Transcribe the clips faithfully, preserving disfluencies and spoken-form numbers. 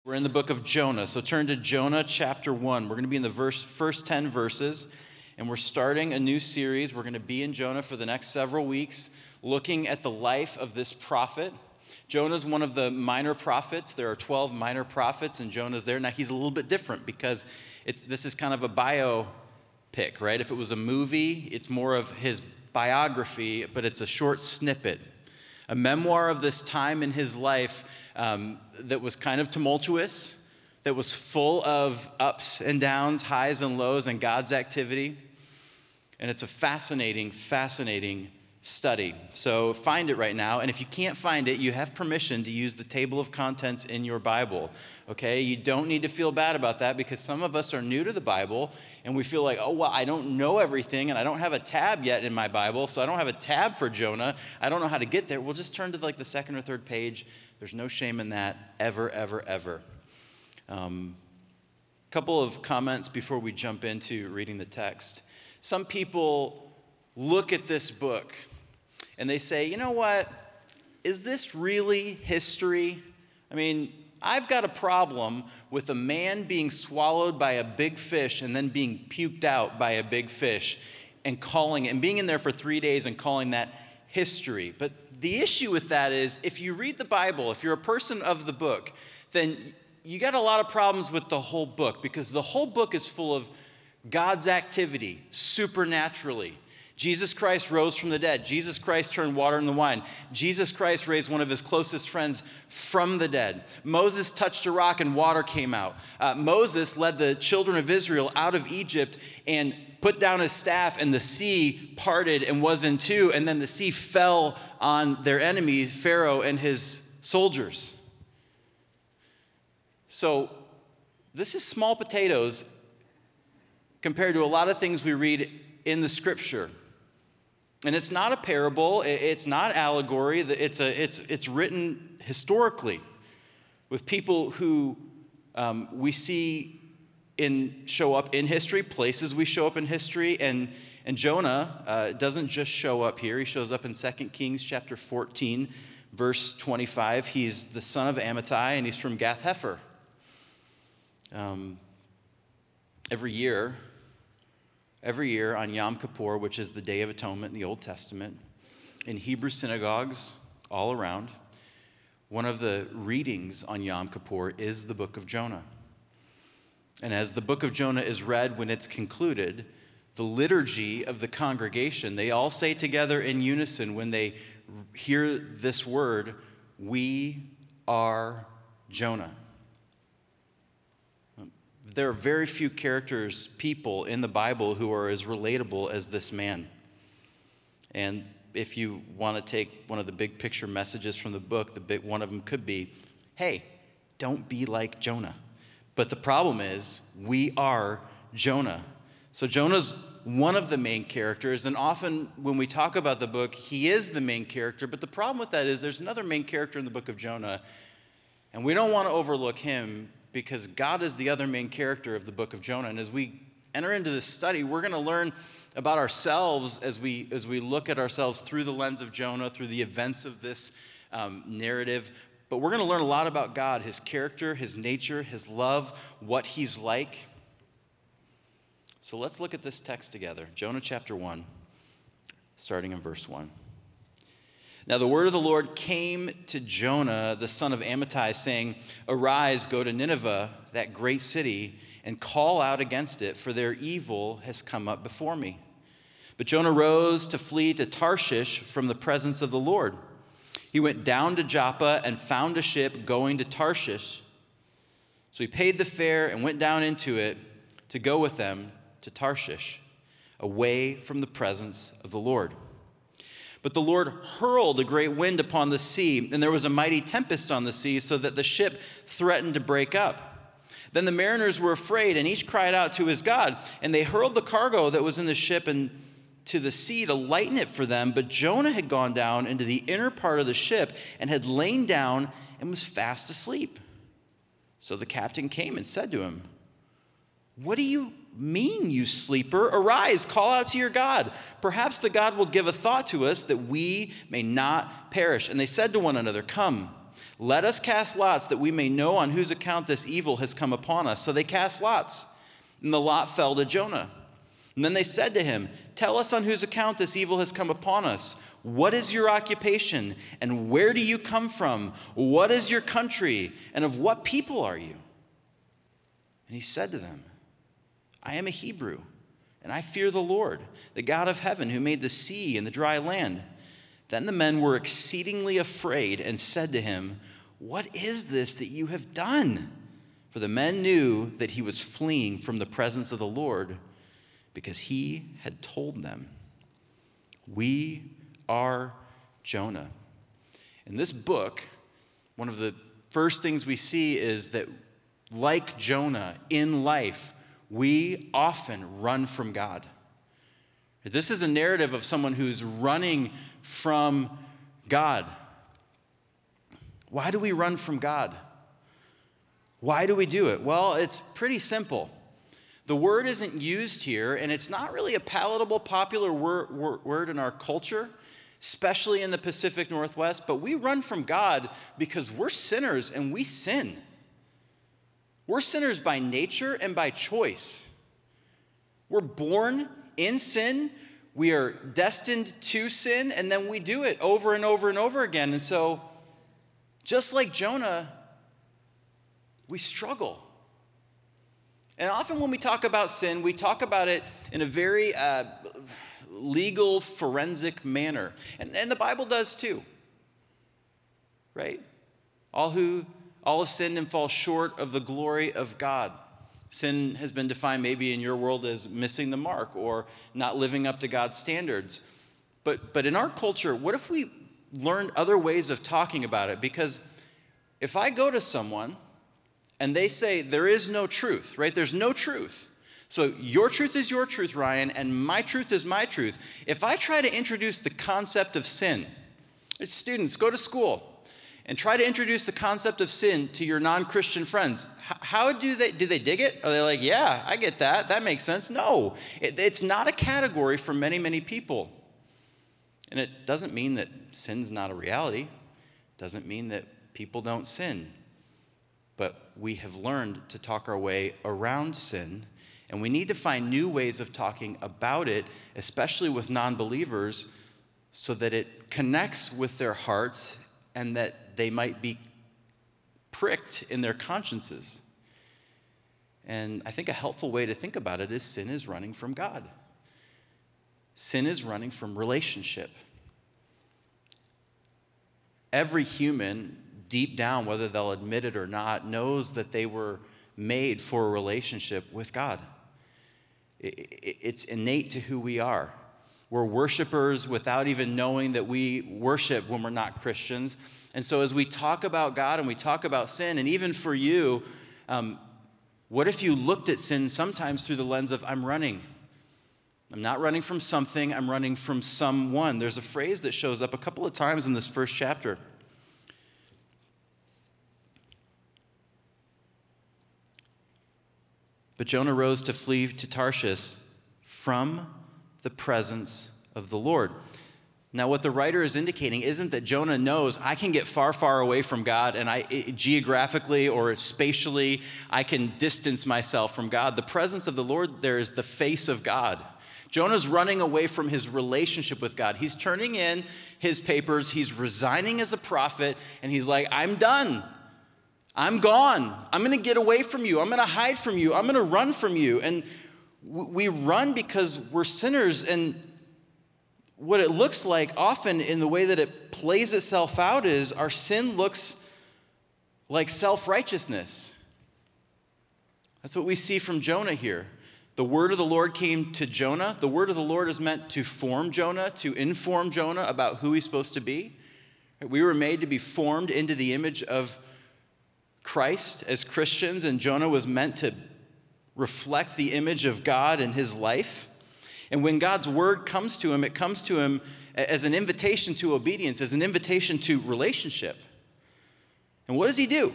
We're in the book of Jonah, so turn to Jonah chapter one. We're going to be in the verse, first ten verses, and we're starting a new series. We're going to be in Jonah for the next several weeks, looking at the life of this prophet. Jonah's one of the minor prophets. There are twelve minor prophets, and Jonah's there. Now, he's a little bit different because it's this is kind of a biopic, right? If it was a movie, it's more of his biography, but it's a short snippet. A memoir of this time in his life um, that was kind of tumultuous, that was full of ups and downs, highs and lows, and God's activity. And it's a fascinating, fascinating study. So find it right now. And if you can't find it, you have permission to use the table of contents in your Bible. Okay? You don't need to feel bad about that because some of us are new to the Bible and we feel like, oh, well, I don't know everything and I don't have a tab yet in my Bible, so I don't have a tab for Jonah. I don't know how to get there. We'll just turn to like the second or third page. There's no shame in that, ever, ever, ever. Um, couple of comments before we jump into reading the text. Some people look at this book and they say, you know what? Is this really history? I mean, I've got a problem with a man being swallowed by a big fish and then being puked out by a big fish and calling it, and being in there for three days and calling that history. But the issue with that is if you read the Bible, if you're a person of the book, then you got a lot of problems with the whole book because the whole book is full of God's activity supernaturally. Jesus Christ rose from the dead. Jesus Christ turned water into wine. Jesus Christ raised one of his closest friends from the dead. Moses touched a rock and water came out. Uh, Moses led the children of Israel out of Egypt and put down his staff and the sea parted and was in two. And then the sea fell on their enemy, Pharaoh and his soldiers. So this is small potatoes compared to a lot of things we read in the scripture. And it's not a parable, it's not allegory, it's, a, it's, it's written historically with people who um, we see in, show up in history, places we show up in history, and, and Jonah uh, doesn't just show up here, he shows up in Second Kings chapter fourteen, verse twenty-five. He's the son of Amittai, and he's from Gath-Hepher. Um, every year, Every year on Yom Kippur, which is the Day of Atonement in the Old Testament, in Hebrew synagogues all around, one of the readings on Yom Kippur is the book of Jonah. And as the book of Jonah is read when it's concluded, the liturgy of the congregation, they all say together in unison when they hear this word, "We are Jonah." There are very few characters, people in the Bible who are as relatable as this man. And if you want to take one of the big picture messages from the book, the big one of them could be, hey, don't be like Jonah. But the problem is, we are Jonah. So Jonah's one of the main characters, and often when we talk about the book, he is the main character. But the problem with that is there's another main character in the book of Jonah, and we don't want to overlook him because God is the other main character of the book of Jonah. And as we enter into this study, we're going to learn about ourselves as we as we look at ourselves through the lens of Jonah, through the events of this um, narrative. But we're going to learn a lot about God, his character, his nature, his love, what he's like. So let's look at this text together. Jonah chapter one, starting in verse one. Now the word of the Lord came to Jonah, the son of Amittai, saying, "Arise, go to Nineveh, that great city, and call out against it, for their evil has come up before me." But Jonah rose to flee to Tarshish from the presence of the Lord. He went down to Joppa and found a ship going to Tarshish. So he paid the fare and went down into it to go with them to Tarshish, away from the presence of the Lord. But the Lord hurled a great wind upon the sea, and there was a mighty tempest on the sea, so that the ship threatened to break up. Then the mariners were afraid, and each cried out to his God, and they hurled the cargo that was in the ship into the sea to lighten it for them. But Jonah had gone down into the inner part of the ship and had lain down and was fast asleep. So the captain came and said to him, "What do you mean, you sleeper? Arise, call out to your God. Perhaps the God will give a thought to us that we may not perish." And they said to one another, "Come, Let us cast lots that we may know on whose account this evil has come upon us. So they cast lots, and the lot fell to Jonah. And then they said to him, tell us on whose account this evil has come upon us. What is your occupation, and where do you come from? What is your country, and of what people are you? And he said to them, I am a Hebrew, and I fear the Lord, the God of heaven, who made the sea and the dry land. Then the men were exceedingly afraid and said to him, what is this that you have done? For the men knew that he was fleeing from the presence of the Lord, because he had told them, we are Jonah. In this book, one of the first things we see is that, like Jonah in life, we often run from God. This is a narrative of someone who's running from God. Why do we run from God? Why do we do it? Well, it's pretty simple. The word isn't used here, and it's not really a palatable, popular word, word in our culture, especially in the Pacific Northwest, but we run from God because we're sinners and we sin. We're sinners by nature and by choice. We're born in sin, we are destined to sin, and then we do it over and over and over again. And so, just like Jonah, we struggle. And often when we talk about sin, we talk about it in a very uh, legal, forensic manner. And, and the Bible does too, right? All who, all have sinned and fall short of the glory of God. Sin has been defined maybe in your world as missing the mark or not living up to God's standards. But, but in our culture, what if we learned other ways of talking about it? Because if I go to someone and they say there is no truth, right? There's no truth. So your truth is your truth, Ryan, and my truth is my truth. If I try to introduce the concept of sin, students, go to school and try to introduce the concept of sin to your non-Christian friends. How do they, do they dig it? Are they like, yeah, I get that. That makes sense. No, it, it's not a category for many, many people. And it doesn't mean that sin's not a reality. It doesn't mean that people don't sin. But we have learned to talk our way around sin, and we need to find new ways of talking about it, especially with non-believers, so that it connects with their hearts and that they might be pricked in their consciences. And I think a helpful way to think about it is sin is running from God. Sin is running from relationship. Every human, deep down, whether they'll admit it or not, knows that they were made for a relationship with God. It's innate to who we are. We're worshipers without even knowing that we worship when we're not Christians. And so as we talk about God and we talk about sin, and even for you, um, what if you looked at sin sometimes through the lens of, I'm running. I'm not running from something, I'm running from someone. There's a phrase that shows up a couple of times in this first chapter. But Jonah rose to flee to Tarshish from the presence of the Lord. Now, what the writer is indicating isn't that Jonah knows I can get far, far away from God, and I geographically or spatially, I can distance myself from God. The presence of the Lord there is the face of God. Jonah's running away from his relationship with God. He's turning in his papers. He's resigning as a prophet, and he's like, I'm done. I'm gone. I'm going to get away from you. I'm going to hide from you. I'm going to run from you. And we run because we're sinners, and what it looks like often in the way that it plays itself out is our sin looks like self-righteousness. That's what we see from Jonah here. The word of the Lord came to Jonah. The word of the Lord is meant to form Jonah, to inform Jonah about who he's supposed to be. We were made to be formed into the image of Christ as Christians, and Jonah was meant to reflect the image of God in his life. And when God's word comes to him, it comes to him as an invitation to obedience, as an invitation to relationship. And what does he do?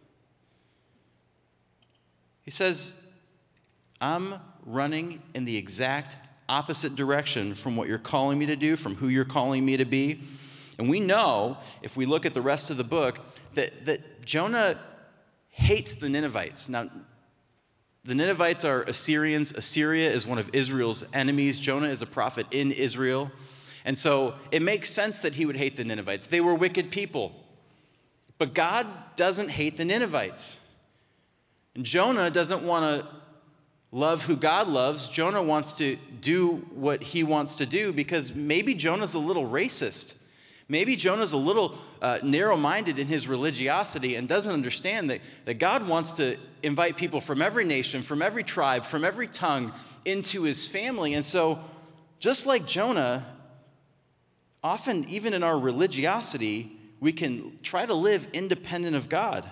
He says, I'm running in the exact opposite direction from what you're calling me to do, from who you're calling me to be. And we know, if we look at the rest of the book, that, that Jonah hates the Ninevites. Now, the Ninevites are Assyrians. Assyria is one of Israel's enemies. Jonah is a prophet in Israel. And so it makes sense that he would hate the Ninevites. They were wicked people. But God doesn't hate the Ninevites. And Jonah doesn't want to love who God loves. Jonah wants to do what he wants to do because maybe Jonah's a little racist. Maybe Jonah's a little uh, narrow-minded in his religiosity and doesn't understand that, that God wants to invite people from every nation, from every tribe, from every tongue into his family. And so just like Jonah, often even in our religiosity, we can try to live independent of God.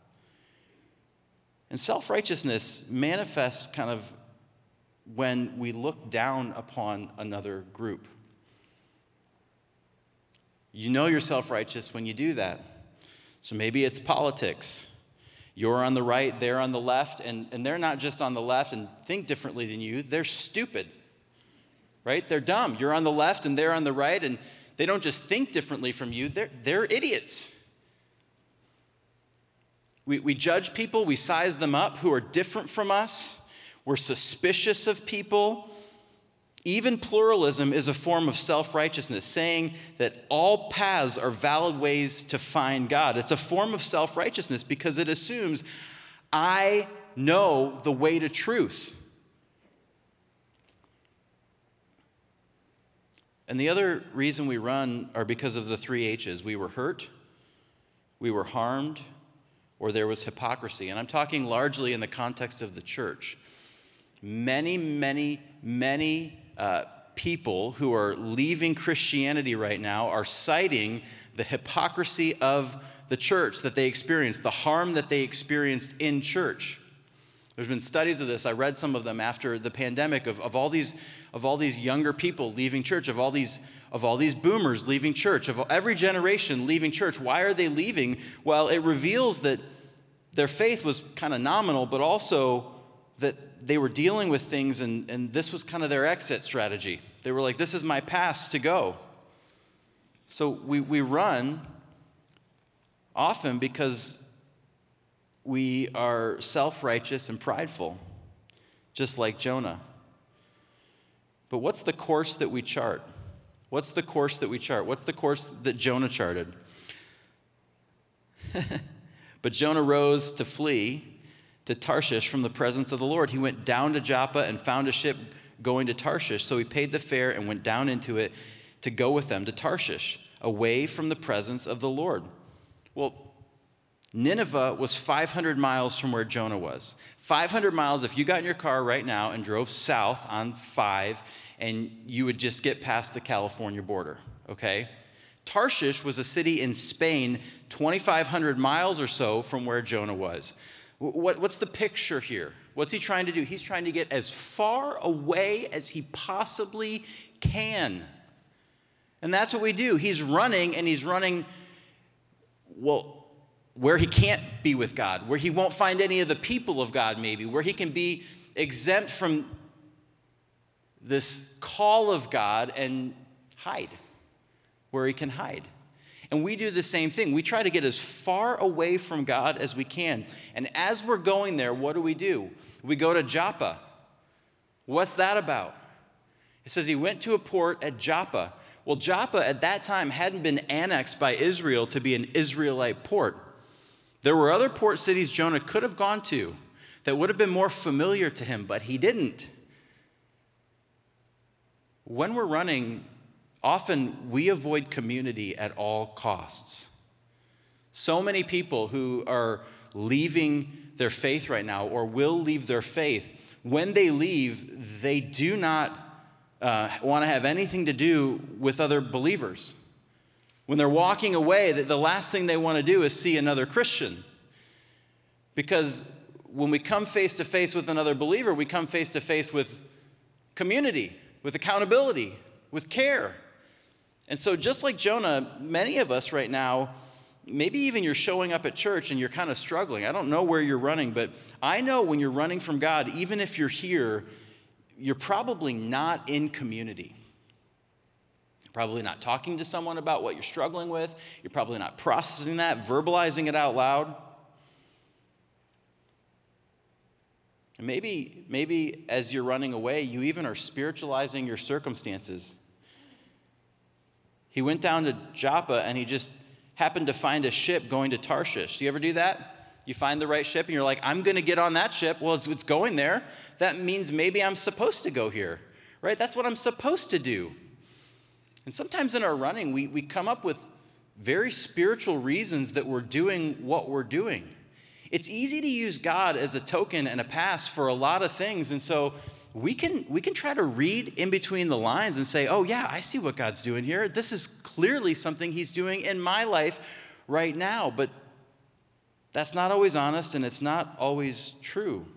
And self-righteousness manifests kind of when we look down upon another group. You know you're self-righteous when you do that. So maybe it's politics. You're on the right, they're on the left, and, and they're not just on the left and think differently than you, they're stupid, right? They're dumb. You're on the left and they're on the right, and they don't just think differently from you, they're, they're idiots. We, we judge people, we size them up who are different from us. We're suspicious of people. Even pluralism is a form of self-righteousness, saying that all paths are valid ways to find God. It's a form of self-righteousness because it assumes I know the way to truth. And the other reason we run are because of the three H's. We were hurt, we were harmed, or there was hypocrisy. And I'm talking largely in the context of the church. Many, many, many uh, people who are leaving Christianity right now are citing the hypocrisy of the church that they experienced, the harm that they experienced in church. There's been studies of this. I read some of them after the pandemic of, of all these of all these younger people leaving church, of all these of all these boomers leaving church, of every generation leaving church. Why are they leaving? Well, it reveals that their faith was kind of nominal, but also that they were dealing with things, and, and this was kind of their exit strategy. They were like, this is my pass to go. So we, we run often because we are self-righteous and prideful, just like Jonah. But what's the course that we chart? What's the course that we chart? What's the course that Jonah charted? But Jonah rose to flee to Tarshish from the presence of the Lord. He went down to Joppa and found a ship going to Tarshish. So he paid the fare and went down into it to go with them to Tarshish, away from the presence of the Lord. Well, Nineveh was five hundred miles from where Jonah was. five hundred miles, if you got in your car right now and drove south on five, and you would just get past the California border, okay? Tarshish was a city in Spain, twenty-five hundred miles or so from where Jonah was. What, what's the picture here? What's he trying to do? He's trying to get as far away as he possibly can. And that's what we do. He's running, and he's running, well, where he can't be with God, where he won't find any of the people of God maybe, where he can be exempt from this call of God and hide, where he can hide. And we do the same thing. We try to get as far away from God as we can. And as we're going there, what do we do? We go to Joppa. What's that about? It says he went to a port at Joppa. Well, Joppa at that time hadn't been annexed by Israel to be an Israelite port. There were other port cities Jonah could have gone to that would have been more familiar to him, but he didn't. When we're running, often we avoid community at all costs. So many people who are leaving their faith right now or will leave their faith, when they leave, they do not uh, want to have anything to do with other believers. When they're walking away, the last thing they want to do is see another Christian. Because when we come face to face with another believer, we come face to face with community, with accountability, with care. And so just like Jonah, many of us right now, maybe even you're showing up at church and you're kind of struggling. I don't know where you're running, but I know when you're running from God, even if you're here, you're probably not in community. Probably not talking to someone about what you're struggling with. You're probably not processing that, verbalizing it out loud. And maybe, maybe as you're running away, you even are spiritualizing your circumstances. He went down to Joppa and he just happened to find a ship going to Tarshish. Do you ever do that? You find the right ship and you're like, I'm going to get on that ship. Well, it's, it's going there. That means maybe I'm supposed to go here, right? That's what I'm supposed to do. And sometimes in our running, we, we come up with very spiritual reasons that we're doing what we're doing. It's easy to use God as a token and a pass for a lot of things. And so we can, we can try to read in between the lines and say, oh yeah, I see what God's doing here. This is clearly something he's doing in my life right now. But that's not always honest and it's not always true.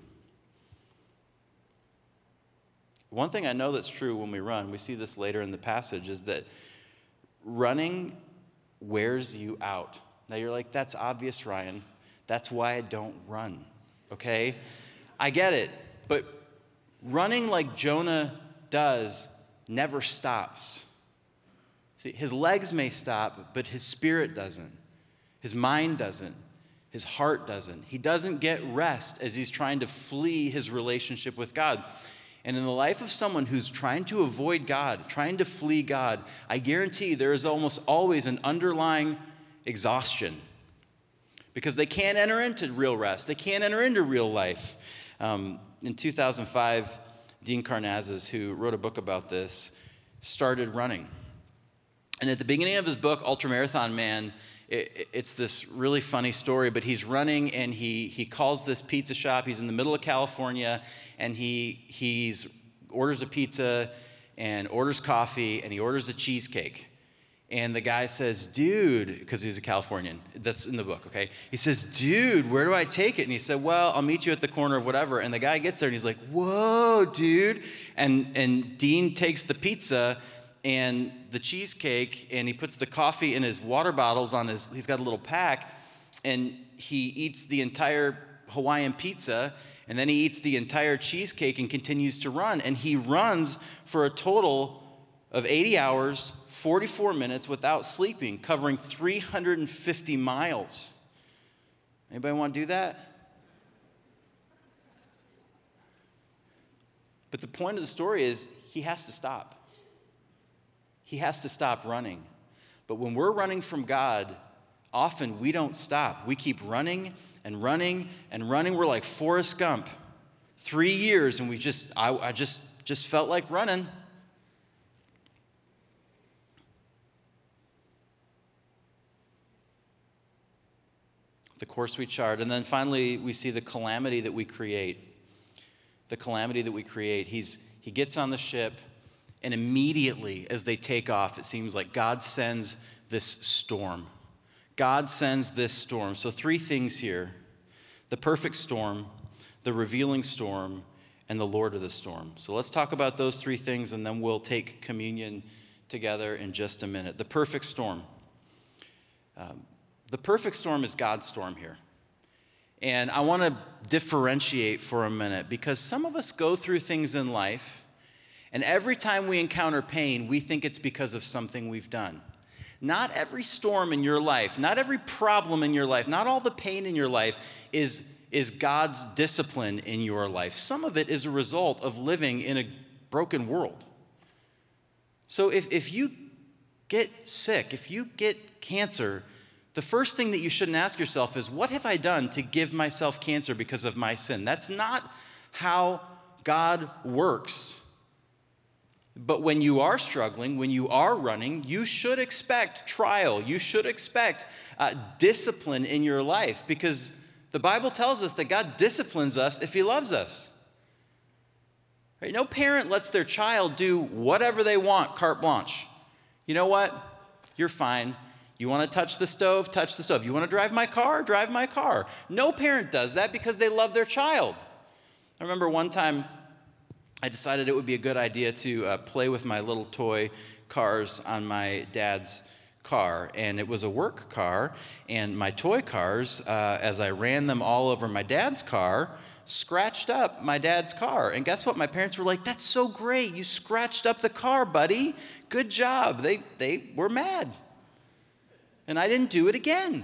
One thing I know that's true when we run, we see this later in the passage, is that running wears you out. Now you're like, that's obvious, Ryan. That's why I don't run, okay? I get it, but running like Jonah does never stops. See, his legs may stop, but his spirit doesn't. His mind doesn't. His heart doesn't. He doesn't get rest as he's trying to flee his relationship with God. And in the life of someone who's trying to avoid God, trying to flee God, I guarantee there is almost always an underlying exhaustion. Because they can't enter into real rest. They can't enter into real life. Um, in two thousand five, Dean Karnazes, who wrote a book about this, started running. And at the beginning of his book, Ultramarathon Man, it, it's this really funny story, but he's running and he he calls this pizza shop. He's in the middle of California, and he he's orders a pizza and orders coffee, and he orders a cheesecake. And the guy says, dude, because he's a Californian. That's in the book, okay? He says, dude, where do I take it? And he said, well, I'll meet you at the corner of whatever. And the guy gets there and he's like, whoa, dude. And, and Dean takes the pizza and the cheesecake and he puts the coffee in his water bottles on his, he's got a little pack, and he eats the entire Hawaiian pizza, and then he eats the entire cheesecake and continues to run. And he runs for a total of eighty hours, forty-four minutes without sleeping, covering three hundred fifty miles. Anybody want to do that? But the point of the story is he has to stop. He has to stop running. But when we're running from God, often we don't stop. We keep running and running and running. We're like Forrest Gump. Three years and we just, I, I just, just felt like running. The course we chart. And then finally, we see the calamity that we create. The calamity that we create. He's, he gets on the ship, and immediately as they take off, it seems like God sends this storm. God sends this storm. So three things here. The perfect storm, the revealing storm, and the Lord of the storm. So let's talk about those three things, and then we'll take communion together in just a minute. The perfect storm. Um, The perfect storm is God's storm here. And I want to differentiate for a minute, because some of us go through things in life, and every time we encounter pain, we think it's because of something we've done. Not every storm in your life, not every problem in your life, not all the pain in your life is, is God's discipline in your life. Some of it is a result of living in a broken world. So if, if you get sick, if you get cancer, the first thing that you shouldn't ask yourself is, what have I done to give myself cancer because of my sin? That's not how God works. But when you are struggling, when you are running, you should expect trial. You should expect uh, discipline in your life, because the Bible tells us that God disciplines us if he loves us. Right? No parent lets their child do whatever they want, carte blanche. You know what? You're fine. You want to touch the stove? Touch the stove. You want to drive my car? Drive my car. No parent does that because they love their child. I remember one time I decided it would be a good idea to uh, play with my little toy cars on my dad's car, and it was a work car, and my toy cars, uh, as I ran them all over my dad's car, scratched up my dad's car. And guess what? My parents were like, "That's so great. You scratched up the car, buddy. Good job." They, they were mad. And I didn't do it again.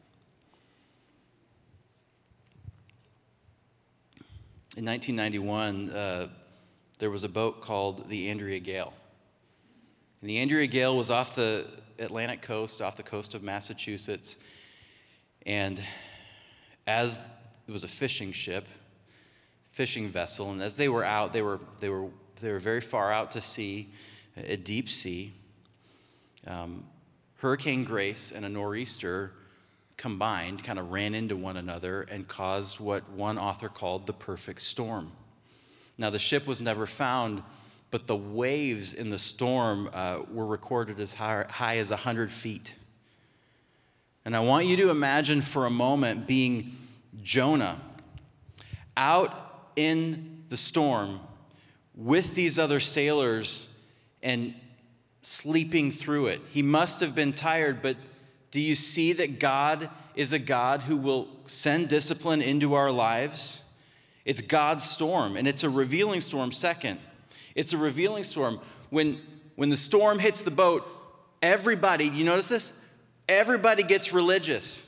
In nineteen ninety-one, uh, there was a boat called the Andrea Gale. And the Andrea Gale was off the Atlantic coast, off the coast of Massachusetts. And as it was a fishing ship, fishing vessel, and as they were out, they were they were they were very far out to sea, a deep sea. Um, Hurricane Grace and a nor'easter combined kind of ran into one another and caused what one author called the perfect storm. Now, the ship was never found, but the waves in the storm uh, were recorded as high, high as one hundred feet. And I want you to imagine for a moment being Jonah out in the storm with these other sailors and sleeping through it. He must have been tired, but do you see that God is a God who will send discipline into our lives? It's God's storm, and it's a revealing storm. Second, it's a revealing storm. When, when the storm hits the boat, everybody, you notice this? Everybody gets religious.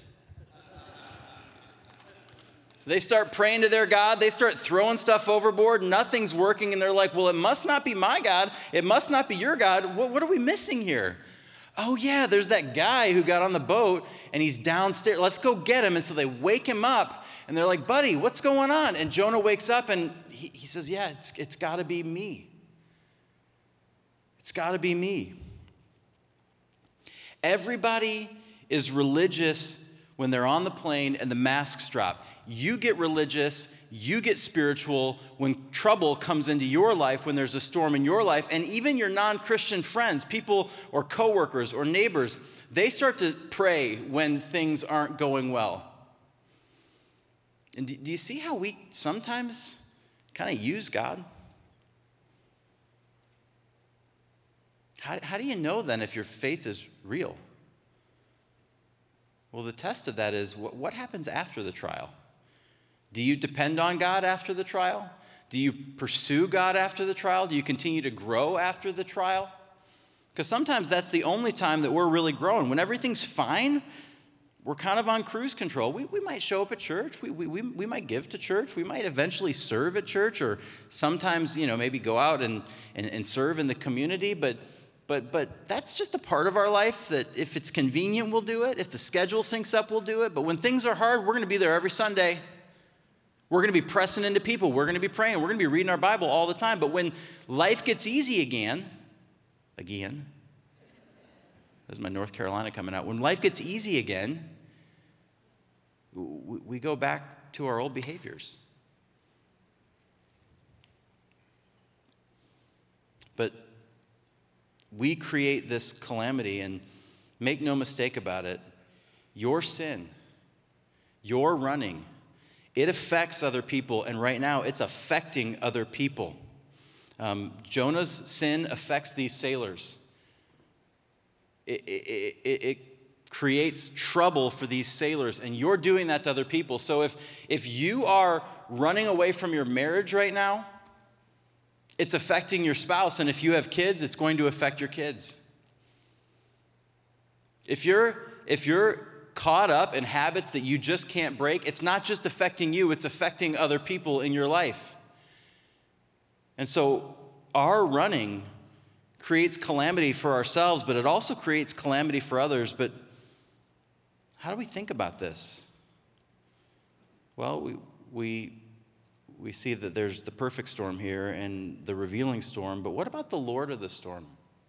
They start praying to their God. They start throwing stuff overboard. Nothing's working, and they're like, well, it must not be my God. It must not be your God. What, what are we missing here? Oh, yeah, there's that guy who got on the boat, and he's downstairs. Let's go get him. And so they wake him up, and they're like, buddy, what's going on? And Jonah wakes up, and he, he says, yeah, it's, it's got to be me. It's got to be me. Everybody is religious when they're on the plane and the masks drop. You get religious, you get spiritual when trouble comes into your life, when there's a storm in your life, and even your non-Christian friends, people or coworkers or neighbors, they start to pray when things aren't going well. And do you see how we sometimes kind of use God? How, how do you know then if your faith is real? Well, the test of that is what, what happens after the trial? Do you depend on God after the trial? Do you pursue God after the trial? Do you continue to grow after the trial? Because sometimes that's the only time that we're really growing. When everything's fine, we're kind of on cruise control. We, we might show up at church. We, we, we, we might give to church. We might eventually serve at church, or sometimes, you know, maybe go out and, and, and serve in the community. But, but, but that's just a part of our life that if it's convenient, we'll do it. If the schedule syncs up, we'll do it. But when things are hard, we're going to be there every Sunday. We're going to be pressing into people. We're going to be praying. We're going to be reading our Bible all the time. But when life gets easy again, again, there's my North Carolina coming out. When life gets easy again, we go back to our old behaviors. But we create this calamity, and make no mistake about it, your sin, your running, it affects other people, and right now it's affecting other people. Um, Jonah's sin affects these sailors. It, it, it, it creates trouble for these sailors, and you're doing that to other people. So if, if you are running away from your marriage right now, it's affecting your spouse, and if you have kids, it's going to affect your kids. If you're, if you're caught up in habits that you just can't break, it's not just affecting you, it's affecting other people in your life. And so our running creates calamity for ourselves, but it also creates calamity for others. But how do we think about this? Well, we we we see that there's the perfect storm here and the revealing storm, but what about the Lord of the storm?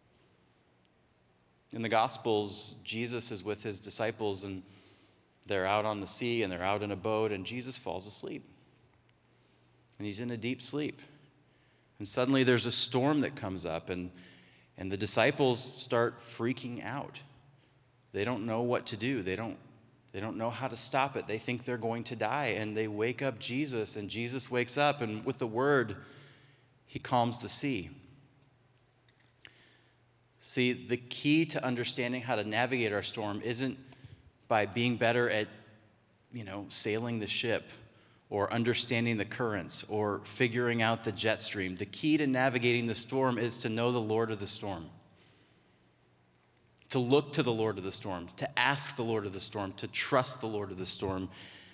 In the Gospels, Jesus is with his disciples, and they're out on the sea, and they're out in a boat, and Jesus falls asleep. And he's in a deep sleep. And suddenly there's a storm that comes up, and, and the disciples start freaking out. They don't know what to do. They don't, they don't know how to stop it. They think they're going to die, and they wake up Jesus, and Jesus wakes up, and with the word, he calms the sea. See, the key to understanding how to navigate our storm isn't by being better at, you know, sailing the ship or understanding the currents or figuring out the jet stream. The key to navigating the storm is to know the Lord of the storm, to look to the Lord of the storm, to ask the Lord of the storm, to trust the Lord of the storm.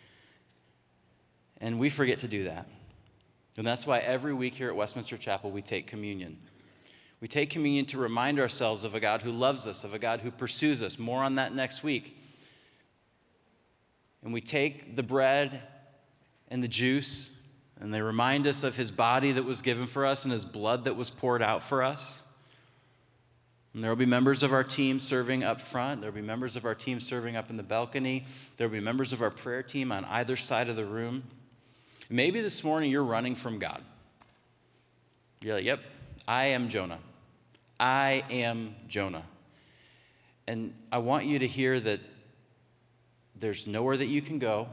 And we forget to do that. And that's why every week here at Westminster Chapel, we take communion. We take communion to remind ourselves of a God who loves us, of a God who pursues us. More on that next week. And we take the bread and the juice, and they remind us of his body that was given for us and his blood that was poured out for us. And there will be members of our team serving up front. There will be members of our team serving up in the balcony. There will be members of our prayer team on either side of the room. Maybe this morning you're running from God. You're like, yep, I am Jonah. I am Jonah. And I want you to hear that there's nowhere that you can go,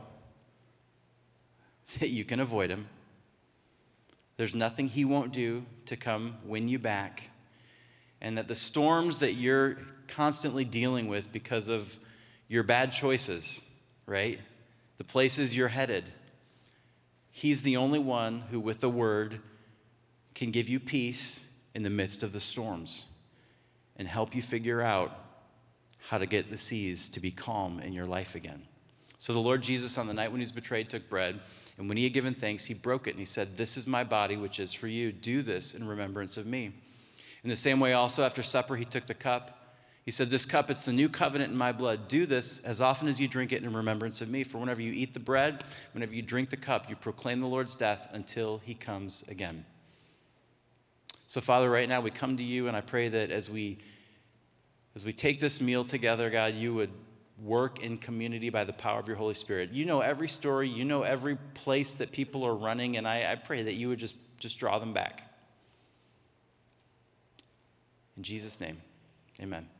that you can avoid him. There's nothing he won't do to come win you back. And that the storms that you're constantly dealing with because of your bad choices, right? The places you're headed. He's the only one who, with the word, can give you peace in the midst of the storms and help you figure out how to get the seas to be calm in your life again. So the Lord Jesus, on the night when he was betrayed, took bread, and when he had given thanks, he broke it, and he said, "This is my body, which is for you. Do this in remembrance of me." In the same way, also, after supper, he took the cup. He said, "This cup, it's the new covenant in my blood. Do this as often as you drink it in remembrance of me. For whenever you eat the bread, whenever you drink the cup, you proclaim the Lord's death until he comes again." So, Father, right now we come to you, and I pray that as we as we take this meal together, God, you would work in community by the power of your Holy Spirit. You know every story. You know every place that people are running, and I, I pray that you would just, just draw them back. In Jesus' name, amen.